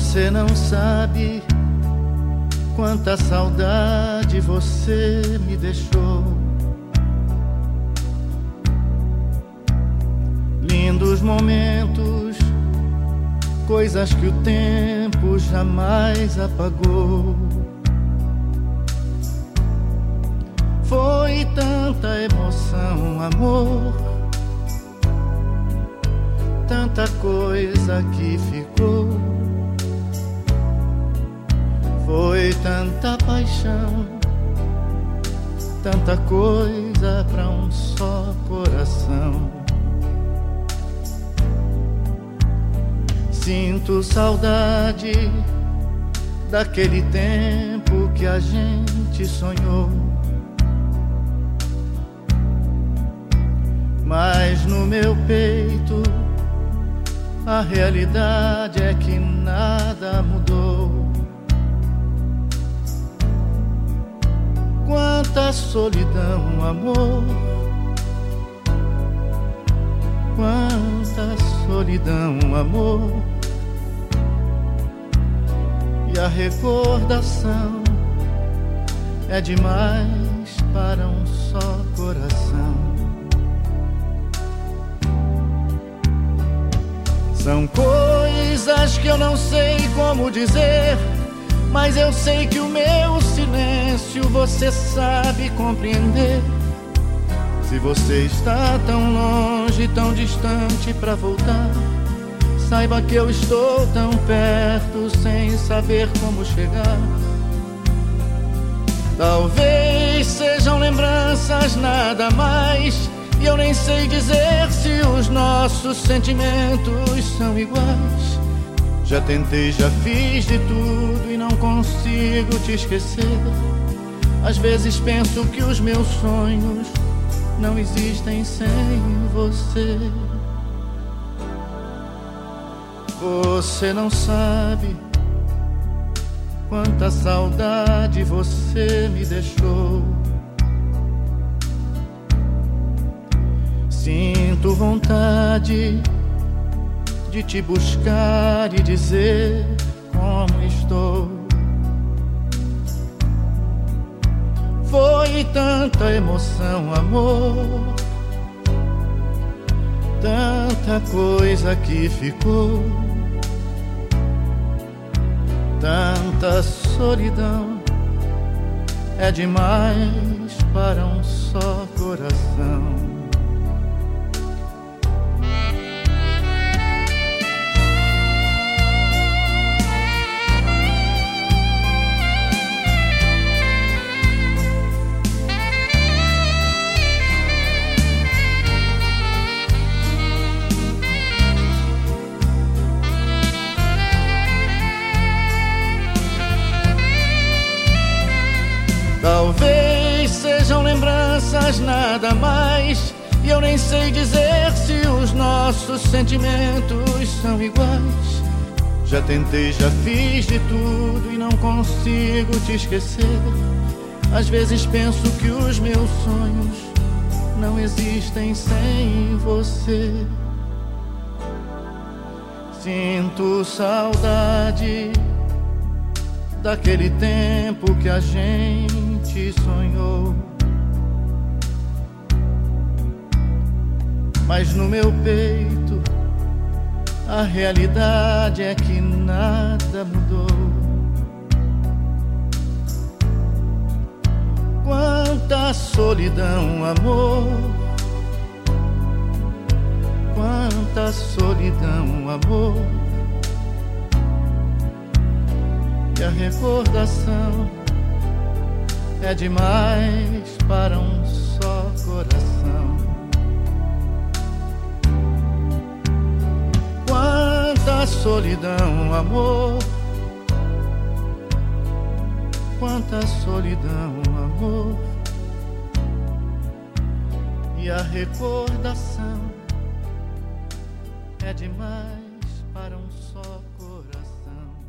Você não sabe quanta saudade você me deixou. Lindos momentos, coisas que o tempo jamais apagou. Foi tanta emoção, amor, tanta coisa que ficou. Foi tanta paixão, tanta coisa pra um só coração. Sinto saudade daquele tempo que a gente sonhou. Mas no meu peito a realidade é que nada mudou. Quanta solidão, amor, quanta solidão, amor. E a recordação é demais para um só coração. São coisas que eu não sei como dizer, mas eu sei que o meu silêncio você sabe compreender. Se você está tão longe, tão distante pra voltar, saiba que eu estou tão perto sem saber como chegar. Talvez sejam lembranças, nada mais, e eu nem sei dizer se os nossos sentimentos são iguais. Já tentei, já fiz de tudo e não consigo te esquecer. Às vezes penso que os meus sonhos não existem sem você. Você não sabe quanta saudade você me deixou. Sinto vontade de te buscar e dizer como estou. Foi tanta emoção, amor, tanta coisa que ficou, tanta solidão, é demais para um só coração. Talvez sejam lembranças, nada mais, e eu nem sei dizer se os nossos sentimentos são iguais. Já tentei, já fiz de tudo e não consigo te esquecer. Às vezes penso que os meus sonhos não existem sem você. Sinto saudade daquele tempo que a gente sonhou. Mas no meu peito a realidade é que nada mudou. Quanta solidão, amor, quanta solidão, amor. E a recordação é demais para um só coração. Quanta solidão, amor, quanta solidão, amor. E a recordação é demais para um só coração.